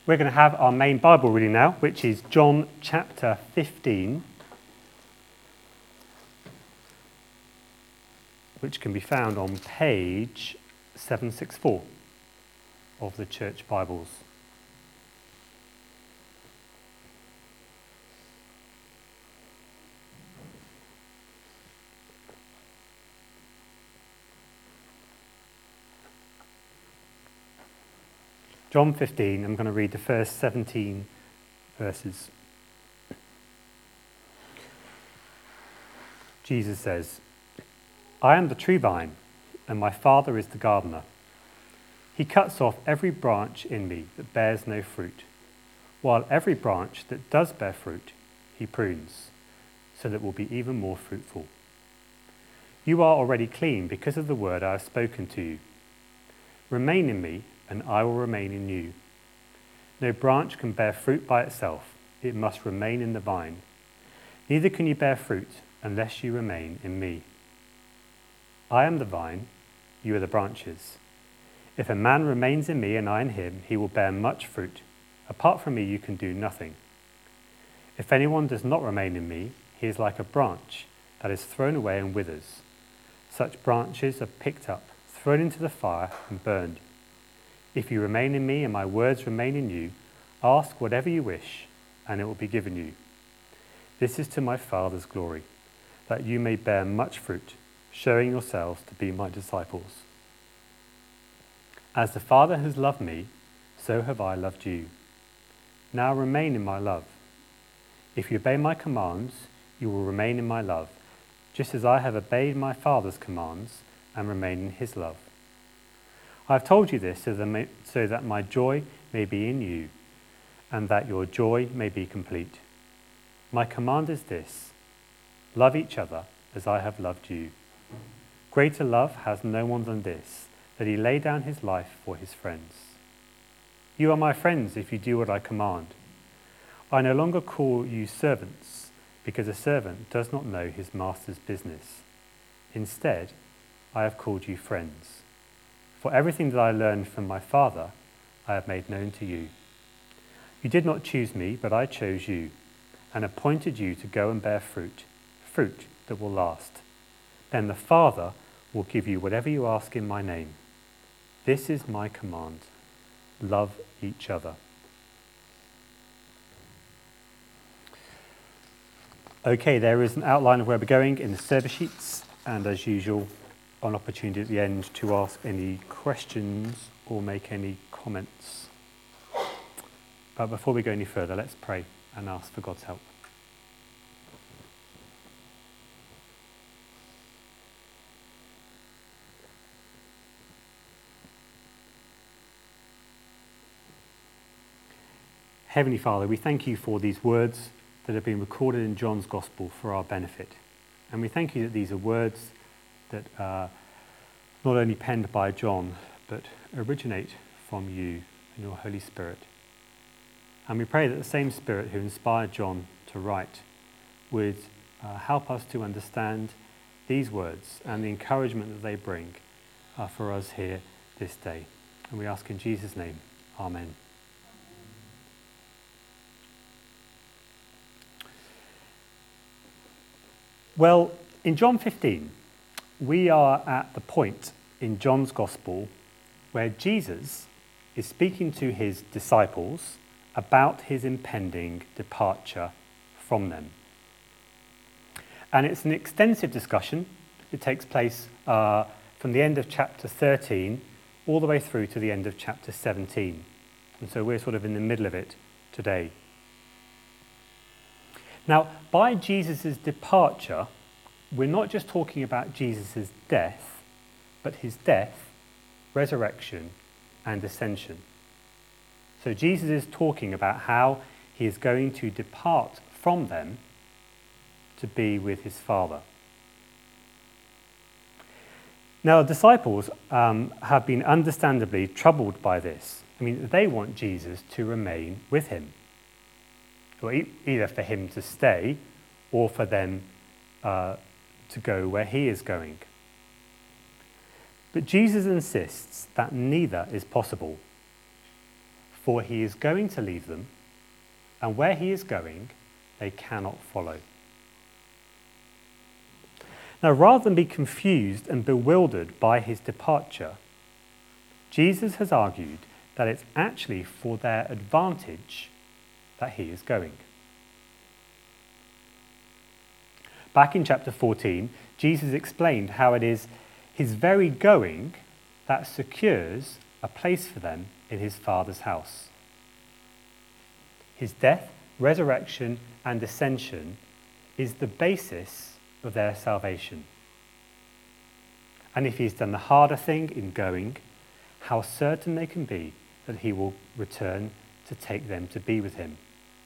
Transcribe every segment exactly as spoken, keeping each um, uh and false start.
We're going to have our main Bible reading now, which is John chapter fifteen, which can be found on page seven sixty-four of the Church Bibles. John fifteen, I'm going to read the first seventeen verses. Jesus says, "I am the true vine, and my Father is the gardener. He cuts off every branch in me that bears no fruit, while every branch that does bear fruit, he prunes, so that it will be even more fruitful. You are already clean because of the word I have spoken to you. Remain in me, and I will remain in you. No branch can bear fruit by itself. It must remain in the vine. Neither can you bear fruit unless you remain in me. I am the vine, you are the branches. If a man remains in me and I in him, he will bear much fruit. Apart from me, you can do nothing. If anyone does not remain in me, he is like a branch that is thrown away and withers. Such branches are picked up, thrown into the fire, and burned. If you remain in me and my words remain in you, ask whatever you wish, and it will be given you. This is to my Father's glory, that you may bear much fruit, showing yourselves to be my disciples. As the Father has loved me, so have I loved you. Now remain in my love. If you obey my commands, you will remain in my love, just as I have obeyed my Father's commands and remain in his love. I have told you this so that, may, so that my joy may be in you, and that your joy may be complete. My command is this: love each other as I have loved you. Greater love has no one than this, that he lay down his life for his friends. You are my friends if you do what I command. I no longer call you servants, because a servant does not know his master's business. Instead, I have called you friends. For everything that I learned from my Father, I have made known to you. You did not choose me, but I chose you, and appointed you to go and bear fruit, fruit that will last. Then the Father will give you whatever you ask in my name. This is my command: love each other." Okay, there is an outline of where we're going in the service sheets, and as usual, an opportunity at the end to ask any questions or make any comments. But before we go any further, let's pray and ask for God's help. Heavenly Father, we thank you for these words that have been recorded in John's Gospel for our benefit. And we thank you that these are words that are not only penned by John, but originate from you and your Holy Spirit. And we pray that the same Spirit who inspired John to write would uh, help us to understand these words and the encouragement that they bring uh, for us here this day. And we ask in Jesus' name, Amen. Well, in John fifteen, we are at the point in John's Gospel where Jesus is speaking to his disciples about his impending departure from them. And it's an extensive discussion. It takes place uh, from the end of chapter thirteen all the way through to the end of chapter seventeen. And so we're sort of in the middle of it today. Now, by Jesus' departure, we're not just talking about Jesus' death, but his death, resurrection, and ascension. So Jesus is talking about how he is going to depart from them to be with his Father. Now, the disciples um, have been understandably troubled by this. I mean, they want Jesus to remain with him, or e- either for him to stay or for them uh, to go where he is going. But Jesus insists that neither is possible. for he is going to leave them, and where he is going, they cannot follow. Now, rather than be confused and bewildered by his departure, Jesus has argued that it's actually for their advantage that he is going. Back in chapter fourteen, Jesus explained how it is his very going that secures a place for them in his Father's house. His death, resurrection, and ascension is the basis of their salvation. And if he's done the harder thing in going, how certain they can be that he will return to take them to be with him.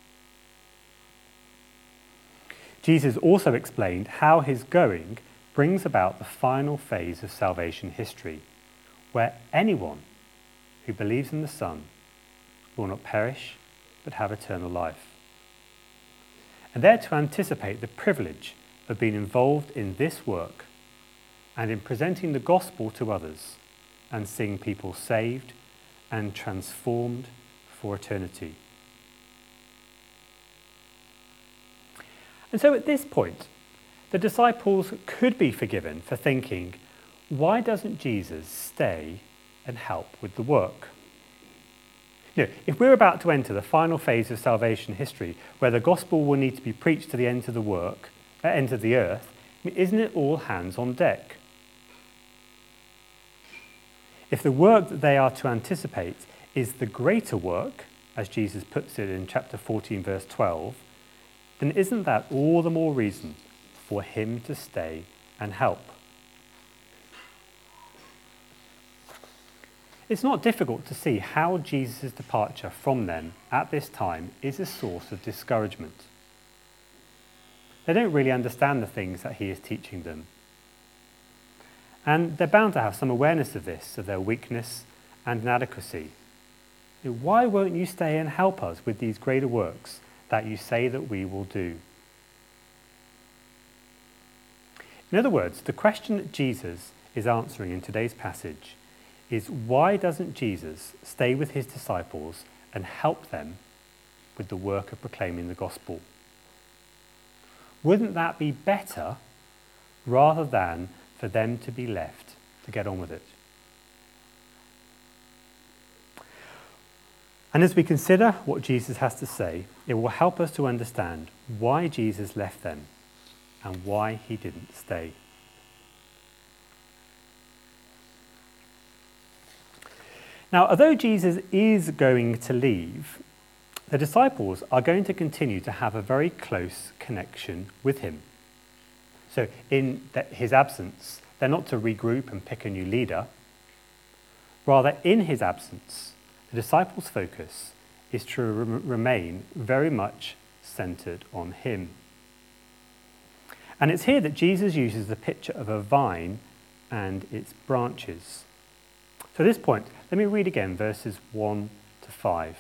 Jesus also explained how his going brings about the final phase of salvation history, where anyone who believes in the Son will not perish but have eternal life. And they're to anticipate the privilege of being involved in this work and in presenting the gospel to others and seeing people saved and transformed for eternity. And so at this point, the disciples could be forgiven for thinking, why doesn't Jesus stay and help with the work? You know, if we're about to enter the final phase of salvation history, where the gospel will need to be preached to the end of the work, uh, end of the earth, I mean, isn't it all hands on deck? If the work that they are to anticipate is the greater work, as Jesus puts it in chapter fourteen, verse twelve, then isn't that all the more reason for him to stay and help? It's not difficult to see how Jesus' departure from them at this time is a source of discouragement. They don't really understand the things that he is teaching them. And they're bound to have some awareness of this, of their weakness and inadequacy. Why won't you stay and help us with these greater works that you say that we will do? In other words, the question that Jesus is answering in today's passage is, why doesn't Jesus stay with his disciples and help them with the work of proclaiming the gospel? Wouldn't that be better rather than for them to be left to get on with it? And as we consider what Jesus has to say, it will help us to understand why Jesus left them and why he didn't stay. Now, although Jesus is going to leave, the disciples are going to continue to have a very close connection with him. So in his absence, they're not to regroup and pick a new leader. Rather, in his absence, the disciples' focus is to re- remain very much centered on him. And it's here that Jesus uses the picture of a vine and its branches. So at this point, let me read again verses one to five.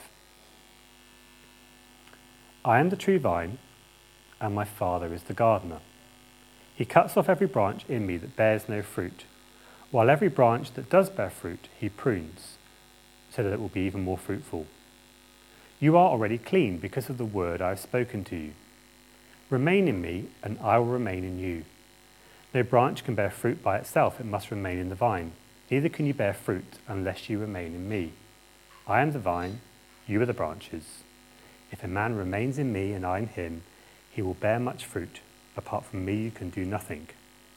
I am the true vine, and my Father is the gardener. He cuts off every branch in me that bears no fruit, while every branch that does bear fruit he prunes, so that it will be even more fruitful. You are already clean because of the word I have spoken to you. Remain in me, and I will remain in you. No branch can bear fruit by itself, it must remain in the vine. Neither can you bear fruit unless you remain in me. I am the vine, you are the branches. If a man remains in me and I in him, he will bear much fruit. Apart from me, you can do nothing.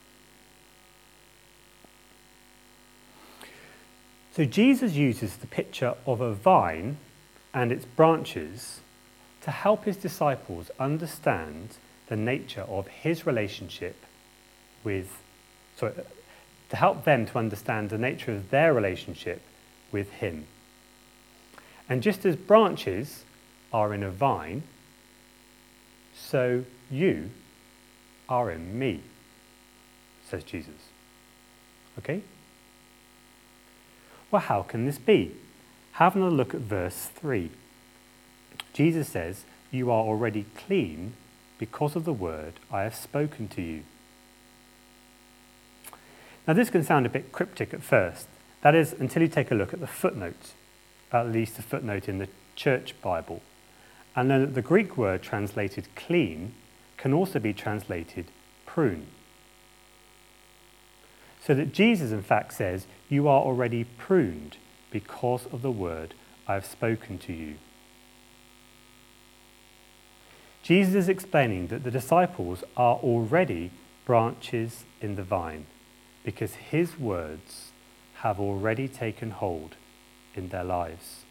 So Jesus uses the picture of a vine and its branches to help his disciples understand the nature of his relationship with, sorry, to help them to understand the nature of their relationship with him. And just as branches are in a vine, so you are in me, says Jesus. Okay? Well, how can this be? Have another look at verse three. Jesus says, you are already clean because of the word I have spoken to you. Now this can sound a bit cryptic at first. That is, until you take a look at the footnote. at least a footnote in the Church Bible, and then that the Greek word translated clean can also be translated prune. So that Jesus in fact says, you are already pruned because of the word I have spoken to you. Jesus is explaining that the disciples are already branches in the vine because his words have already taken hold in their lives.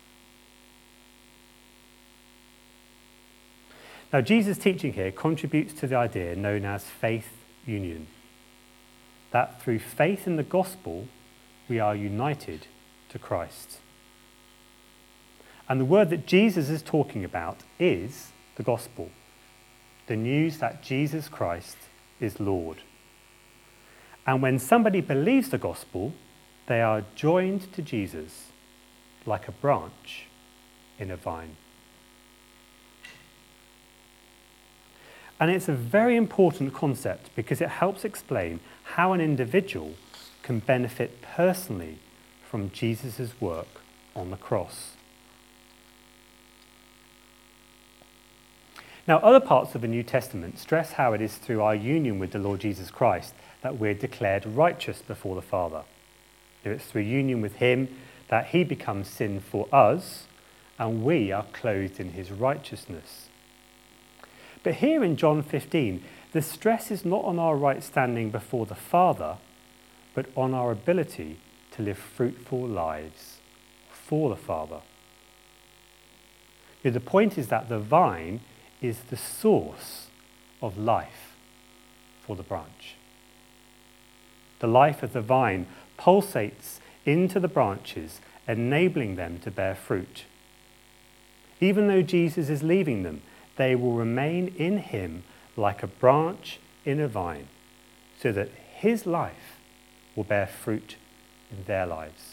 Now, Jesus' teaching here contributes to the idea known as faith union, that through faith in the gospel, we are united to Christ. And the word that Jesus is talking about is the gospel, the news that Jesus Christ is Lord. And when somebody believes the gospel, they are joined to Jesus like a branch in a vine. And it's a very important concept because it helps explain how an individual can benefit personally from Jesus' work on the cross. Now, other parts of the New Testament stress how it is through our union with the Lord Jesus Christ that we're declared righteous before the Father. It's through union with him that he becomes sin for us and we are clothed in his righteousness. But here in John fifteen, the stress is not on our right standing before the Father, but on our ability to live fruitful lives for the Father. The point is that the vine is the source of life for the branch. The life of the vine pulsates into the branches, enabling them to bear fruit. Even though Jesus is leaving them, they will remain in him like a branch in a vine, so that his life will bear fruit in their lives.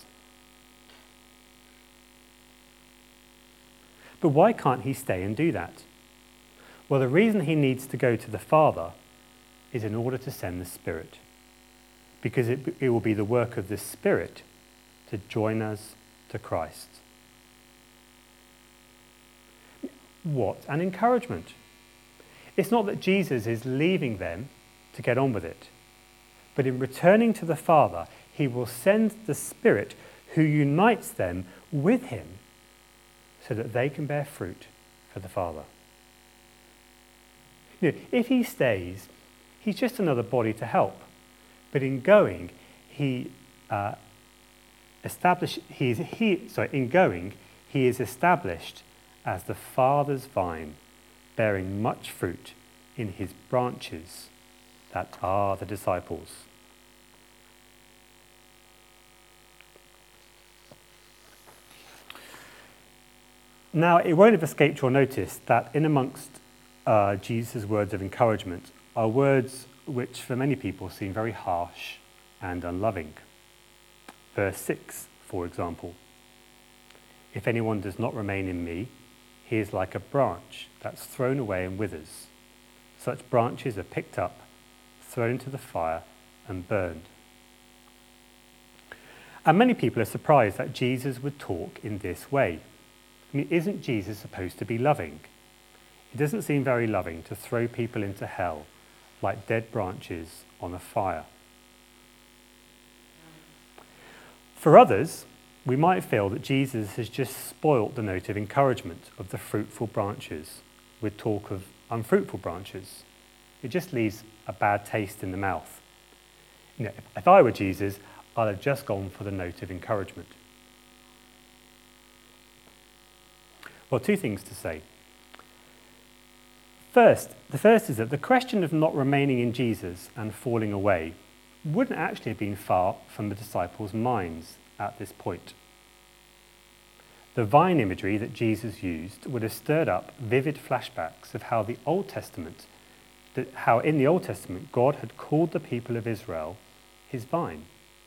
But why can't he stay and do that? Well, the reason he needs to go to the Father is in order to send the Spirit, because it, it will be the work of the Spirit to join us to Christ. What an encouragement. It's not that Jesus is leaving them to get on with it, but in returning to the Father, he will send the Spirit who unites them with him so that they can bear fruit for the Father. You know, if he stays, he's just another body to help. But in going, he uh, established. He is he. Sorry, in going, he is established as the Father's vine, bearing much fruit in his branches that are the disciples. Now, it won't have escaped your notice that in amongst uh, Jesus' words of encouragement are words which for many people seem very harsh and unloving. Verse six, for example. If anyone does not remain in me, he is like a branch that's thrown away and withers. Such branches are picked up, thrown into the fire, and burned. And many people are surprised that Jesus would talk in this way. I mean, isn't Jesus supposed to be loving? It doesn't seem very loving to throw people into hell like dead branches on a fire. For others, we might feel that Jesus has just spoilt the note of encouragement of the fruitful branches with talk of unfruitful branches. It just leaves a bad taste in the mouth. You know, if, if I were Jesus, I'd have just gone for the note of encouragement. Well, two things to say. First, the first is that the question of not remaining in Jesus and falling away wouldn't actually have been far from the disciples' minds at this point. The vine imagery that Jesus used would have stirred up vivid flashbacks of how the Old Testament, that how in the Old Testament God had called the people of Israel his vine.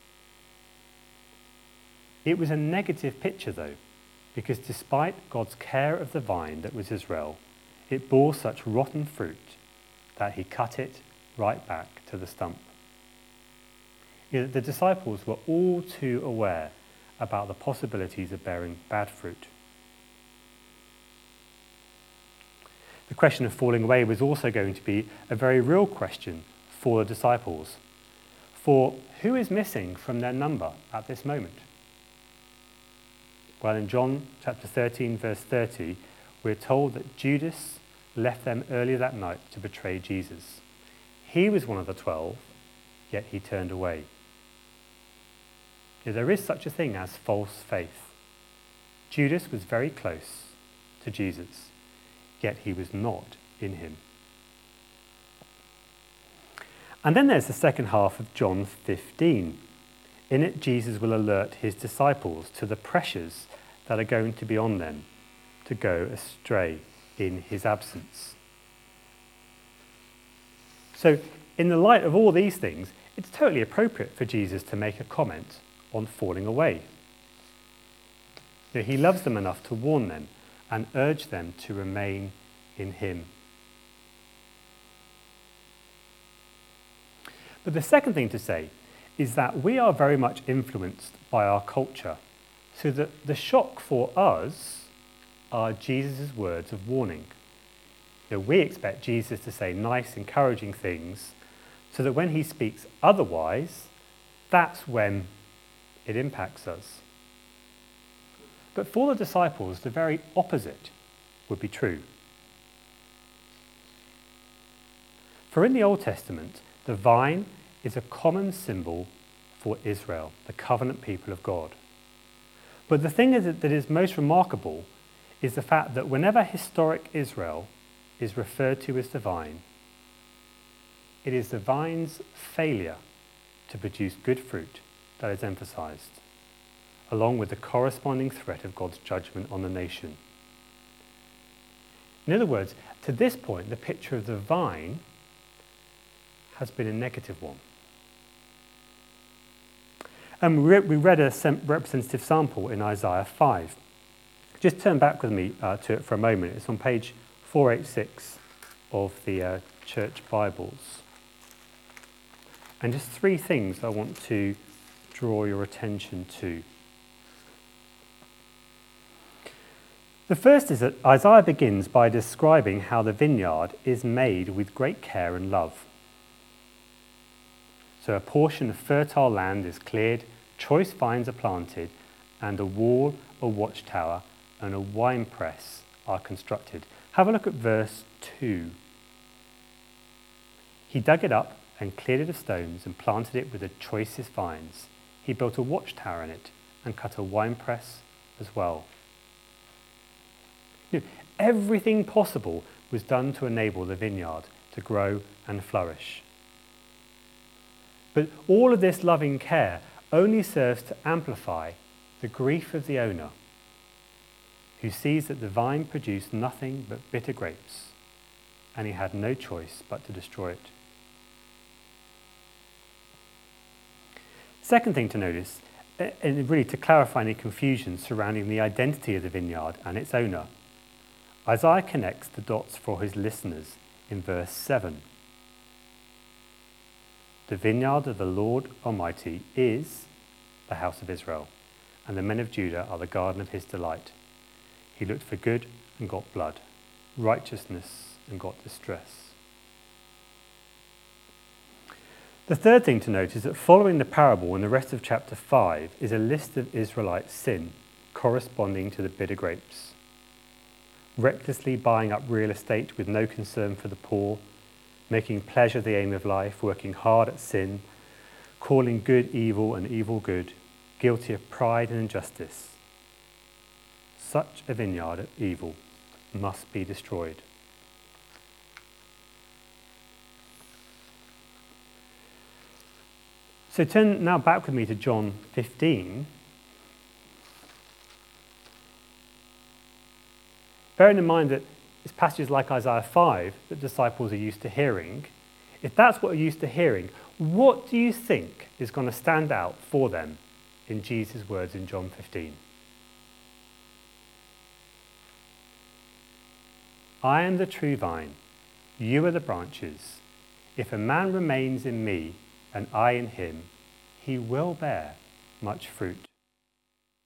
It was a negative picture though, because despite God's care of the vine that was Israel, it bore such rotten fruit that he cut it right back to the stump. You know, the disciples were all too aware about the possibilities of bearing bad fruit. The question of falling away was also going to be a very real question for the disciples. For who is missing from their number at this moment? Well, in John chapter thirteen, verse thirty, we're told that Judas left them earlier that night to betray Jesus. He was one of the twelve, yet he turned away. Now, there is such a thing as false faith. Judas was very close to Jesus, yet he was not in him. And then there's the second half of John fifteen. In it, Jesus will alert his disciples to the pressures that are going to be on them to go astray in his absence. So, in the light of all these things, it's totally appropriate for Jesus to make a comment on falling away. You know, he loves them enough to warn them and urge them to remain in him. But the second thing to say is that we are very much influenced by our culture, so that the shock for us are Jesus' words of warning. You know, we expect Jesus to say nice, encouraging things, so that when he speaks otherwise, that's when it impacts us. But for the disciples, the very opposite would be true. For in the Old Testament, the vine is a common symbol for Israel, the covenant people of God. But the thing is that is most remarkable is the fact that whenever historic Israel is referred to as the vine, it is the vine's failure to produce good fruit that is emphasized, along with the corresponding threat of God's judgment on the nation. In other words, to this point, the picture of the vine has been a negative one. And we read a representative sample in Isaiah five. Just turn back with me uh, to it for a moment. It's on page four eighty-six of the uh, church Bibles. And just three things I want to draw your attention to. The first is that Isaiah begins by describing how the vineyard is made with great care and love. So a portion of fertile land is cleared, choice vines are planted, and a wall, a watchtower, and a winepress are constructed. Have a look at verse two. He dug it up and cleared it of stones and planted it with the choicest vines. He built a watchtower in it and cut a winepress as well. You know, everything possible was done to enable the vineyard to grow and flourish. But all of this loving care only serves to amplify the grief of the owner, who sees that the vine produced nothing but bitter grapes, and he had no choice but to destroy it. Second thing to notice, and really to clarify any confusion surrounding the identity of the vineyard and its owner, Isaiah connects the dots for his listeners in verse seven. The vineyard of the Lord Almighty is the house of Israel, and the men of Judah are the garden of his delight. He looked for good and got blood, righteousness and got distress. The third thing to note is that following the parable in the rest of chapter five is a list of Israelite sin corresponding to the bitter grapes. Recklessly buying up real estate with no concern for the poor, making pleasure the aim of life, working hard at sin, calling good evil and evil good, guilty of pride and injustice. Such a vineyard of evil must be destroyed. So turn now back with me to John fifteen. Bearing in mind that it's passages like Isaiah five that disciples are used to hearing. If that's what they're used to hearing, what do you think is going to stand out for them in Jesus' words in John fifteen? I am the true vine, you are the branches. If a man remains in me and I in him, he will bear much fruit.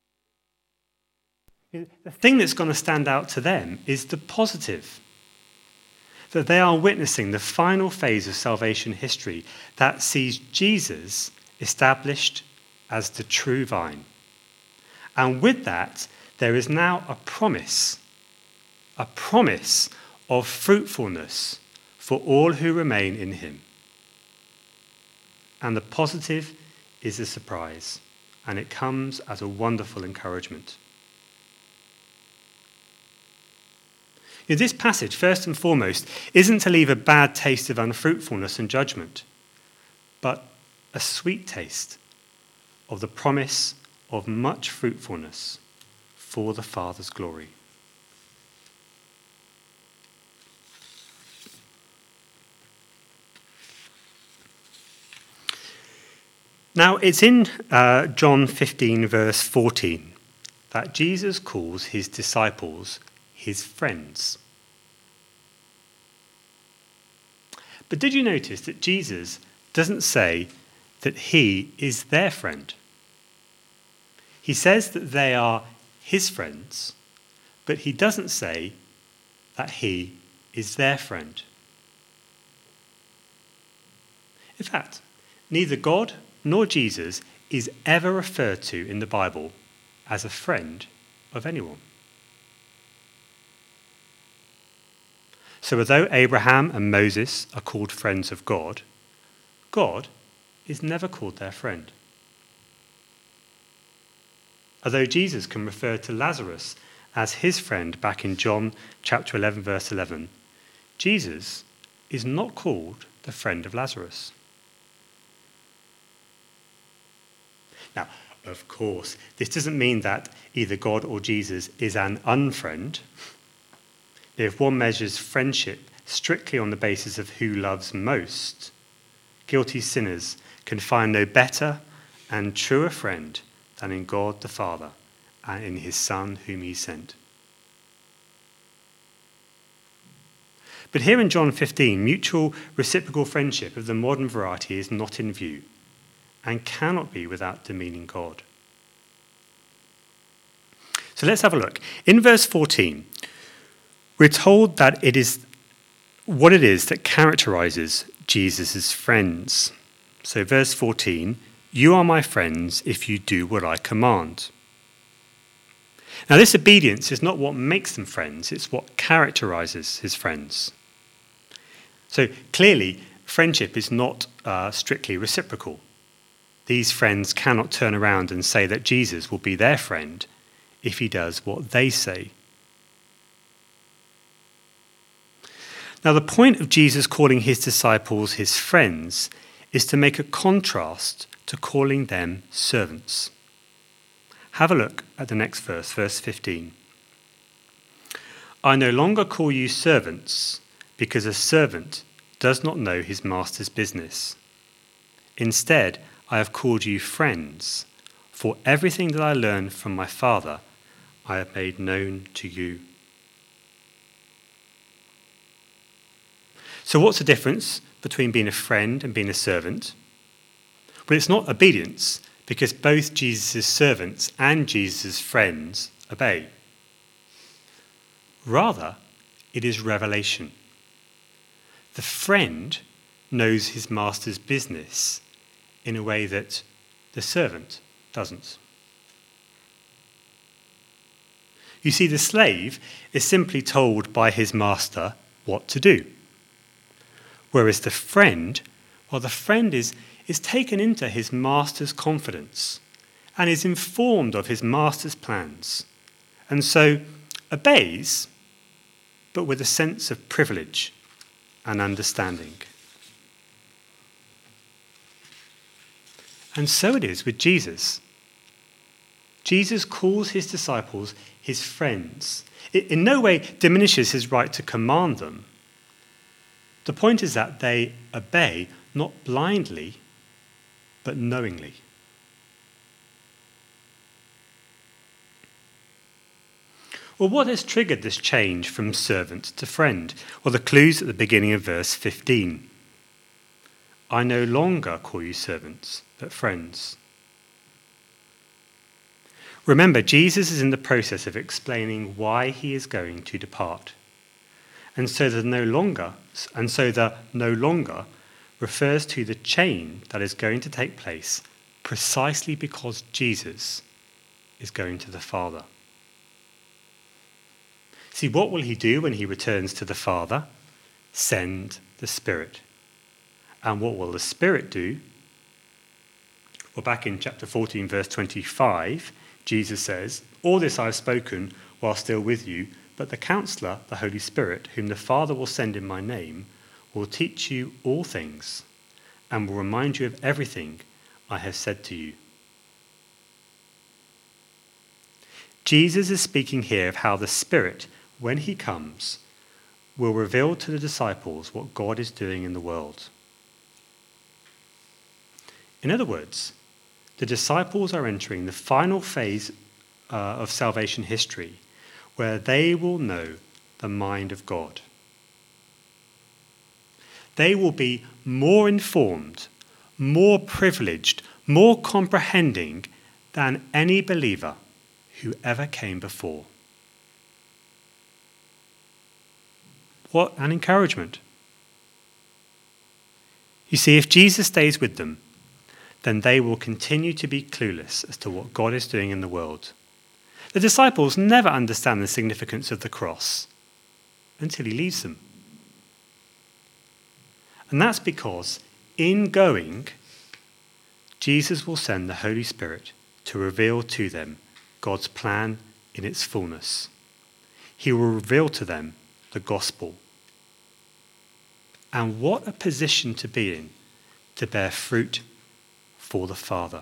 The thing that's going to stand out to them is the positive. That they are witnessing the final phase of salvation history that sees Jesus established as the true vine. And with that, there is now a promise, a promise of fruitfulness for all who remain in him. And the positive is a surprise, and it comes as a wonderful encouragement. You know, this passage, first and foremost, isn't to leave a bad taste of unfruitfulness and judgment, but a sweet taste of the promise of much fruitfulness for the Father's glory. Now, it's in uh, John fifteen, verse fourteen, that Jesus calls his disciples his friends. But did you notice that Jesus doesn't say that he is their friend? He says that they are his friends, but he doesn't say that he is their friend. In fact, neither God nor Jesus is ever referred to in the Bible as a friend of anyone. So although Abraham and Moses are called friends of God, God is never called their friend. Although Jesus can refer to Lazarus as his friend back in John chapter eleven, verse eleven, Jesus is not called the friend of Lazarus. Now, of course, this doesn't mean that either God or Jesus is an unfriend. If one measures friendship strictly on the basis of who loves most, guilty sinners can find no better and truer friend than in God the Father and in his Son whom he sent. But here in John fifteen, mutual reciprocal friendship of the modern variety is not in view and cannot be without demeaning God. So let's have a look. In verse fourteen, we're told that it is what it is that characterizes Jesus' friends. So verse fourteen, you are my friends if you do what I command. Now this obedience is not what makes them friends, it's what characterizes his friends. So clearly, friendship is not uh, strictly reciprocal. These friends cannot turn around and say that Jesus will be their friend if he does what they say. Now, the point of Jesus calling his disciples his friends is to make a contrast to calling them servants. Have a look at the next verse, verse fifteen. I no longer call you servants, because a servant does not know his master's business. Instead, I have called you friends, for everything that I learned from my Father, I have made known to you. So what's the difference between being a friend and being a servant? Well, it's not obedience, because both Jesus' servants and Jesus' friends obey. Rather, it is revelation. The friend knows his master's business in a way that the servant doesn't. You see, the slave is simply told by his master what to do. Whereas the friend, well, the friend is, is taken into his master's confidence and is informed of his master's plans, and so obeys, but with a sense of privilege and understanding. And so it is with Jesus. Jesus calls his disciples his friends. It in no way diminishes his right to command them. The point is that they obey not blindly, but knowingly. Well, what has triggered this change from servant to friend? Well, the clue's at the beginning of verse fifteen. I no longer call you servants, but friends. Remember, Jesus is in the process of explaining why he is going to depart. And so the no longer, and so the no longer refers to the change that is going to take place precisely because Jesus is going to the Father. See, what will he do when he returns to the Father? Send the Spirit. And what will the Spirit do? Well, back in chapter fourteen, verse twenty-five, Jesus says, "All this I have spoken while still with you, but the Counselor, the Holy Spirit, whom the Father will send in my name, will teach you all things and will remind you of everything I have said to you." Jesus is speaking here of how the Spirit, when he comes, will reveal to the disciples what God is doing in the world. In other words, the disciples are entering the final phase uh, of salvation history, where they will know the mind of God. They will be more informed, more privileged, more comprehending than any believer who ever came before. What an encouragement. You see, if Jesus stays with them, then they will continue to be clueless as to what God is doing in the world. The disciples never understand the significance of the cross until he leaves them. And that's because in going, Jesus will send the Holy Spirit to reveal to them God's plan in its fullness. He will reveal to them the gospel. And what a position to be in to bear fruit for the Father.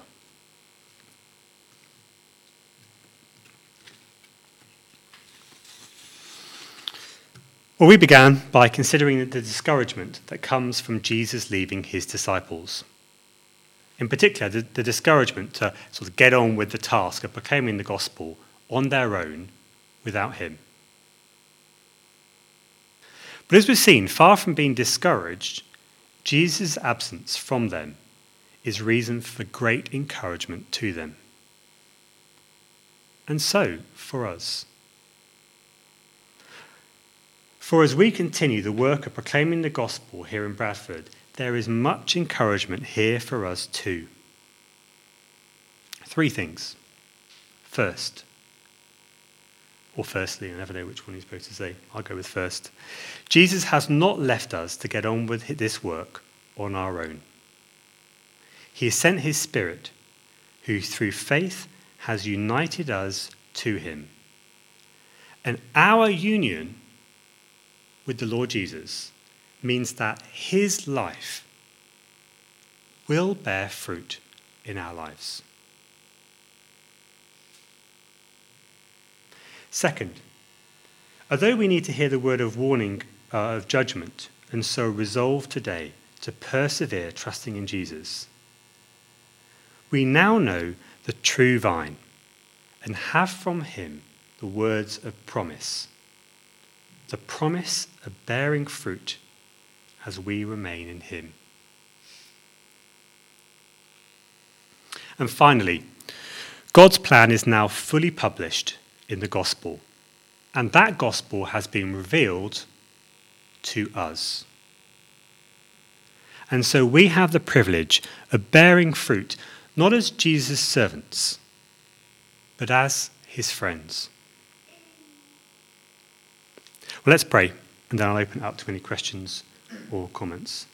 Well, we began by considering the discouragement that comes from Jesus leaving his disciples. In particular, the, the discouragement to sort of get on with the task of proclaiming the gospel on their own without him. But as we've seen, far from being discouraged, Jesus' absence from them is reason for great encouragement to them. And so, for us. For as we continue the work of proclaiming the gospel here in Bradford, there is much encouragement here for us too. Three things. First, or firstly, I never know which one you're supposed to say. I'll go with first. Jesus has not left us to get on with this work on our own. He has sent his Spirit, who through faith has united us to him. And our union with the Lord Jesus means that his life will bear fruit in our lives. Second, although we need to hear the word of warning uh, of judgment and so resolve today to persevere trusting in Jesus, we now know the true vine and have from him the words of promise. The promise of bearing fruit as we remain in him. And finally, God's plan is now fully published in the gospel, and that gospel has been revealed to us. And so we have the privilege of bearing fruit, not as Jesus' servants, but as his friends. Well, let's pray, and then I'll open it up to any questions or comments.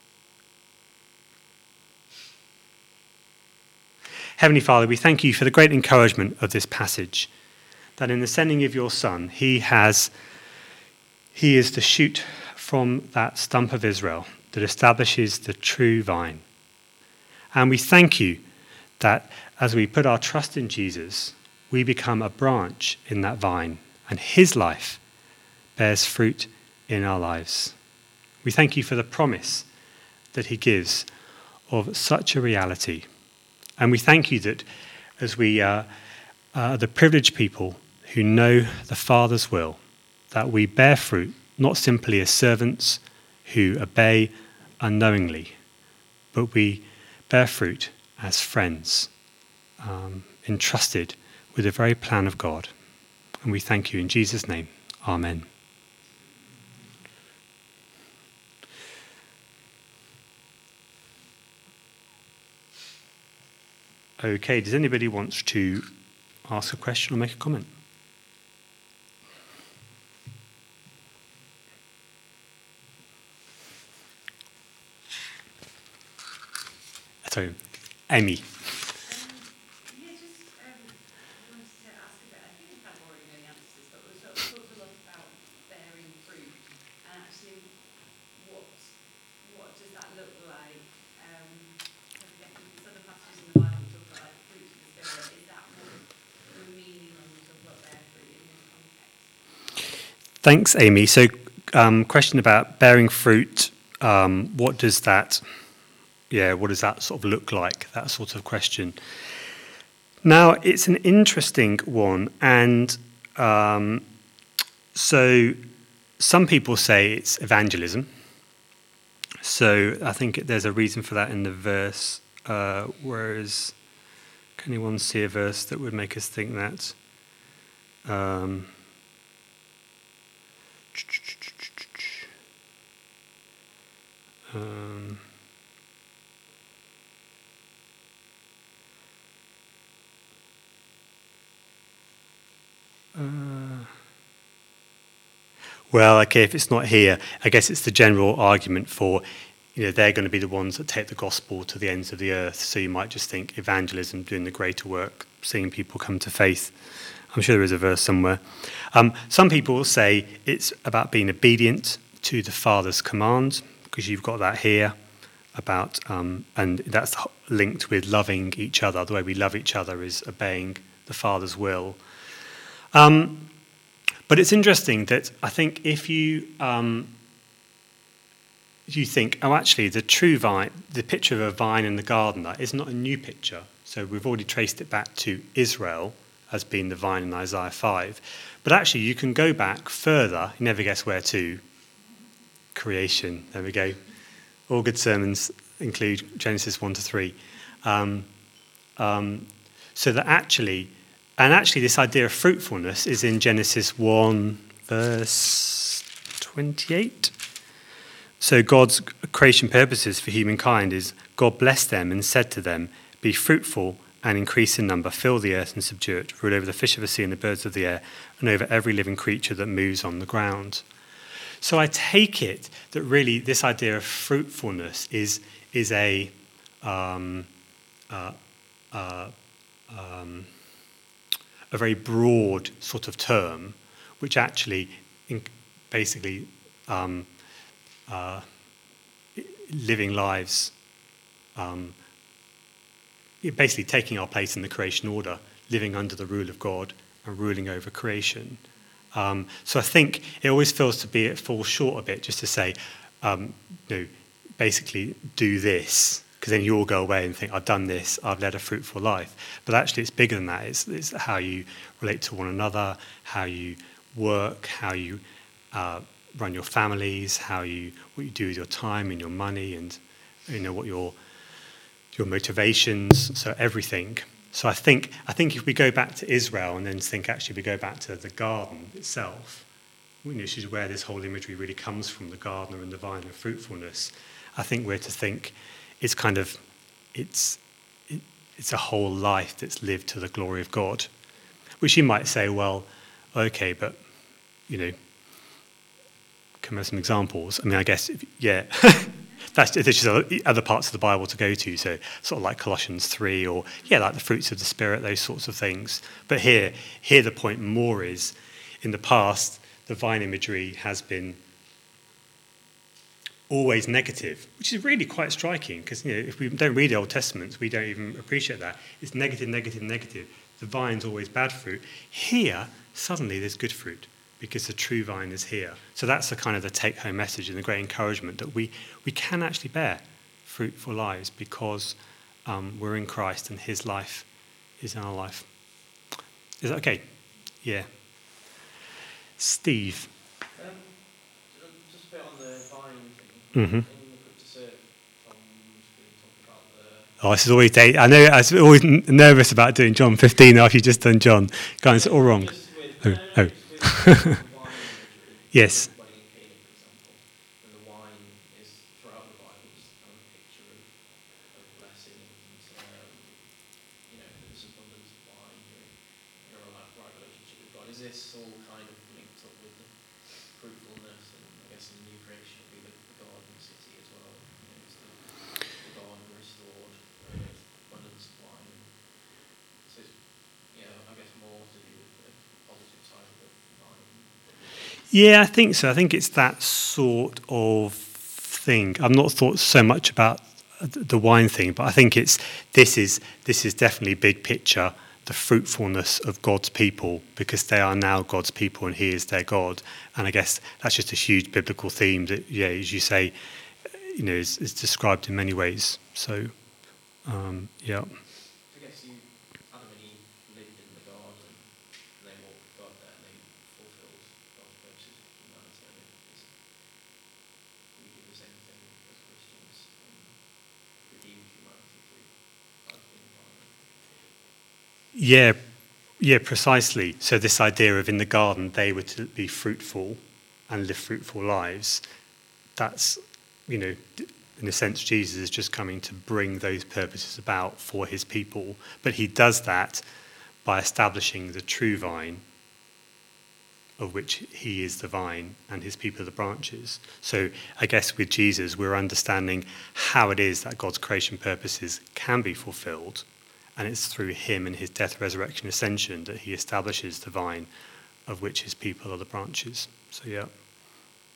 Heavenly Father, we thank you for the great encouragement of this passage, that in the sending of your Son, he has, he is the shoot from that stump of Israel that establishes the true vine. And we thank you that as we put our trust in Jesus, we become a branch in that vine, and his life bears fruit in our lives. We thank you for the promise that he gives of such a reality. And we thank you that as we are uh, the privileged people who know the Father's will, that we bear fruit not simply as servants who obey unknowingly, but we bear fruit as friends, um, entrusted with the very plan of God. And we thank you in Jesus' name. Amen. Okay, does anybody want to ask a question or make a comment? So, Amy. Thanks, Amy. So, um, question about bearing fruit. Um, what does that, yeah, what does that sort of look like? That sort of question. Now, it's an interesting one, and um, so some people say it's evangelism. So I think there's a reason for that in the verse. Uh, whereas, can anyone see a verse that would make us think that? Um, Um, uh, well, okay, if it's not here, I guess it's the general argument for, you know, they're going to be the ones that take the gospel to the ends of the earth. So you might just think evangelism, doing the greater work, seeing people come to faith. I'm sure there is a verse somewhere. Um, some people say it's about being obedient to the Father's command, because you've got that here. About um, and that's linked with loving each other. The way we love each other is obeying the Father's will. Um, but it's interesting that I think if you um, you think, oh, actually, the true vine, the picture of a vine and the gardener is not a new picture. So we've already traced it back to Israel as being the vine in Isaiah five. But actually, you can go back further. You never guess where to. Creation. There we go. All good sermons include Genesis one to three. Um, um, so that actually, and actually this idea of fruitfulness is in Genesis one, verse twenty-eight. So God's creation purposes for humankind is God blessed them and said to them, be fruitful and increase in number, fill the earth and subdue it, rule over the fish of the sea and the birds of the air, and over every living creature that moves on the ground. So I take it that really this idea of fruitfulness is is a um, uh, uh, um, a very broad sort of term, which actually in, basically um, uh, living lives, um, basically taking our place in the creation order, living under the rule of God and ruling over creation. Um, so I think it always feels to be it falls short a bit just to say, um, you know, basically do this, because then you all go away and think, I've done this, I've led a fruitful life. But actually it's bigger than that. It's, it's how you relate to one another, how you work, how you uh, run your families, how you what you do with your time and your money, and you know what your your motivations. So everything. So I think I think if we go back to Israel and then think actually we go back to the garden itself, which is where this whole imagery really comes from, the gardener and the vine and fruitfulness. I think we're to think it's kind of it's it, it's a whole life that's lived to the glory of God, which you might say, well, okay, but you know, can we have some examples? I mean, I guess if, yeah. That's there's just other parts of the Bible to go to, so sort of like Colossians three, or yeah, like the fruits of the Spirit, those sorts of things. But here, here the point more is, in the past, the vine imagery has been always negative, which is really quite striking, because you know, if we don't read the Old Testament, we don't even appreciate that. It's negative, negative, negative. The vine's always bad fruit. Here, suddenly there's good fruit, because the true vine is here. So that's the kind of the take-home message and the great encouragement that we, we can actually bear fruitful lives because um, we're in Christ and his life is in our life. Is that okay? Yeah. Steve. Um, just a bit on the vine thing. Mm-hmm. In the cryptosert, Tom was really talking about the Oh, this is always day. I know I was always n- nervous about doing John fifteen after you've just done John. Guys, it's all wrong. Just with, Oh, no, no, oh. it's with the wine imagery. Yes. The wedding in Cana, for example, and the wine is throughout the Bible just kind of a picture of, of blessing and um, you know, there's abundance of wine. You're, you're in a right right relationship with God. Is this all kind of linked up with the fruitfulness and I guess in the new creation will be the, the garden city as well? You know, is the, the garden restored, uh, abundance of wine. So it's, you know, I guess more to do with the positive side of the vine. Yeah, I think so. I think it's that sort of thing. I've not thought so much about the wine thing, but I think it's this is this is definitely big picture, the fruitfulness of God's people, because they are now God's people and He is their God. And I guess that's just a huge biblical theme that, yeah, as you say, you know, is, is described in many ways. So, um, yeah. I guess you, Adam and Eve lived in the garden and they walked with God there and they fulfilled God's purposes for humanity. I mean, it's, we do the same thing as Christians and redeem humanity through life in the garden. Yeah, yeah, precisely. So this idea of in the garden they were to be fruitful and live fruitful lives, that's, you know, in a sense, Jesus is just coming to bring those purposes about for his people. But he does that by establishing the true vine, of which he is the vine and his people are the branches. So I guess with Jesus, we're understanding how it is that God's creation purposes can be fulfilled. And it's through him and his death, resurrection, ascension that he establishes the vine of which his people are the branches. So, yeah.